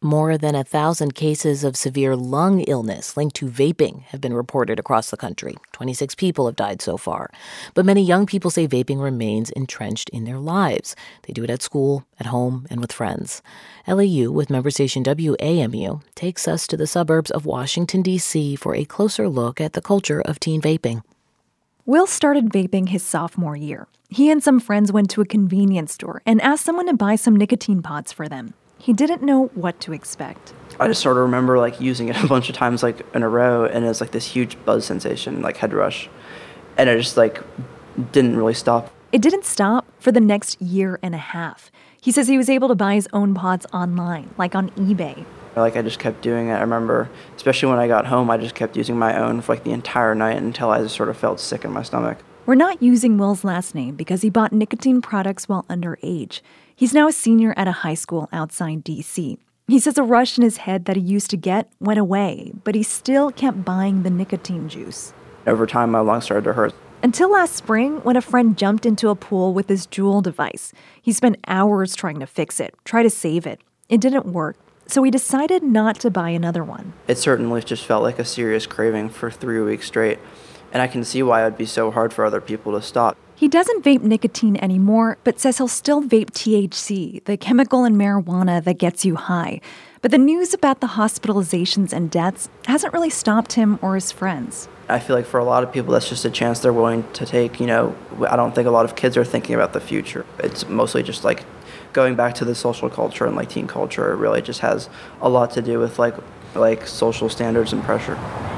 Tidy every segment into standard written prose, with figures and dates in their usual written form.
More than 1,000 cases of severe lung illness linked to vaping have been reported across the country. 26 people have died so far. But many young people say vaping remains entrenched in their lives. They do it at school, at home, and with friends. LAU, with member station WAMU, takes us to the suburbs of Washington, D.C. for a closer look at the culture of teen vaping. Will started vaping his sophomore year. He and some friends went to a convenience store and asked someone to buy some nicotine pods for them. He didn't know what to expect. I just sort of remember using it a bunch of times in a row, and it was this huge buzz sensation, head rush. And it just didn't really stop. It didn't stop for the next year and a half. He says he was able to buy his own pods online, on eBay. I just kept doing it. I remember, especially when I got home, I just kept using my own for the entire night until I just sort of felt sick in my stomach. We're not using Will's last name because he bought nicotine products while underage. He's now a senior at a high school outside D.C. He says a rush in his head that he used to get went away, but he still kept buying the nicotine juice. Over time, my lungs started to hurt. Until last spring, when a friend jumped into a pool with his Juul device. He spent hours trying to fix it, try to save it. It didn't work, so he decided not to buy another one. It certainly just felt like a serious craving for 3 weeks straight, and I can see why it would be so hard for other people to stop. He doesn't vape nicotine anymore, but says he'll still vape THC, the chemical in marijuana that gets you high. But the news about the hospitalizations and deaths hasn't really stopped him or his friends. I feel for a lot of people, that's just a chance they're willing to take. I don't think a lot of kids are thinking about the future. It's mostly just going back to the social culture and teen culture. It really just has a lot to do with social standards and pressure.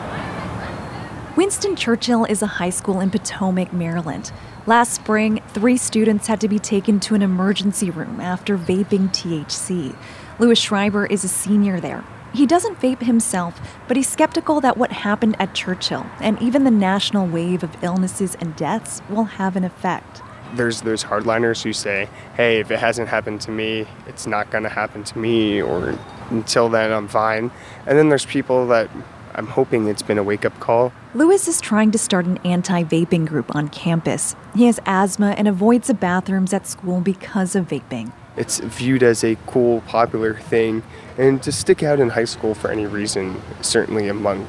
Winston Churchill is a high school in Potomac, Maryland. Last spring, 3 students had to be taken to an emergency room after vaping THC. Louis Schreiber is a senior there. He doesn't vape himself, but he's skeptical that what happened at Churchill and even the national wave of illnesses and deaths will have an effect. There's those hardliners who say, hey, if it hasn't happened to me, it's not going to happen to me, or until then I'm fine. And then there's people that I'm hoping it's been a wake-up call. Louis is trying to start an anti-vaping group on campus. He has asthma and avoids the bathrooms at school because of vaping. It's viewed as a cool, popular thing, and to stick out in high school for any reason, certainly among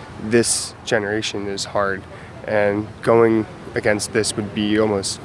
this generation, is hard. And going against this would be almost,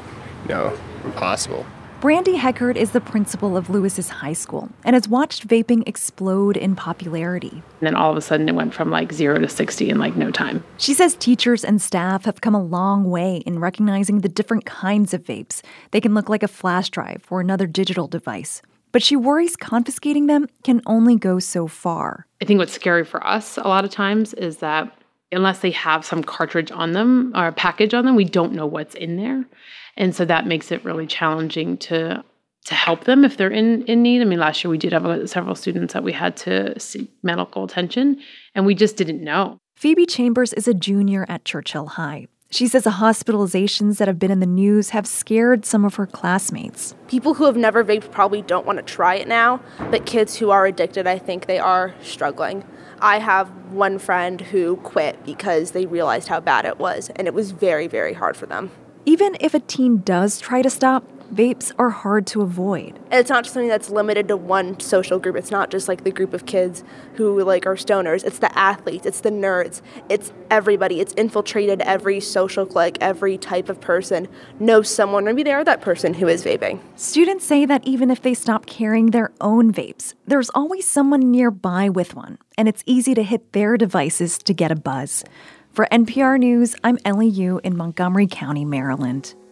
impossible. Brandy Heckert is the principal of Lewis's high school and has watched vaping explode in popularity. And then all of a sudden it went from 0 to 60 in no time. She says teachers and staff have come a long way in recognizing the different kinds of vapes. They can look like a flash drive or another digital device. But she worries confiscating them can only go so far. I think what's scary for us a lot of times is that unless they have some cartridge on them or a package on them, we don't know what's in there. And so that makes it really challenging to help them if they're in need. Last year we did have several students that we had to seek medical attention, and we just didn't know. Phoebe Chambers is a junior at Churchill High. She says the hospitalizations that have been in the news have scared some of her classmates. People who have never vaped probably don't want to try it now, but kids who are addicted, I think they are struggling. I have one friend who quit because they realized how bad it was, and it was very, very hard for them. Even if a teen does try to stop, vapes are hard to avoid. And it's not just something that's limited to one social group. It's not just the group of kids who are stoners. It's the athletes, it's the nerds, it's everybody. It's infiltrated every social clique, every type of person knows someone, maybe they are that person who is vaping. Students say that even if they stop carrying their own vapes, there's always someone nearby with one, and it's easy to hit their devices to get a buzz. For NPR News, I'm Ellie Yu in Montgomery County, Maryland.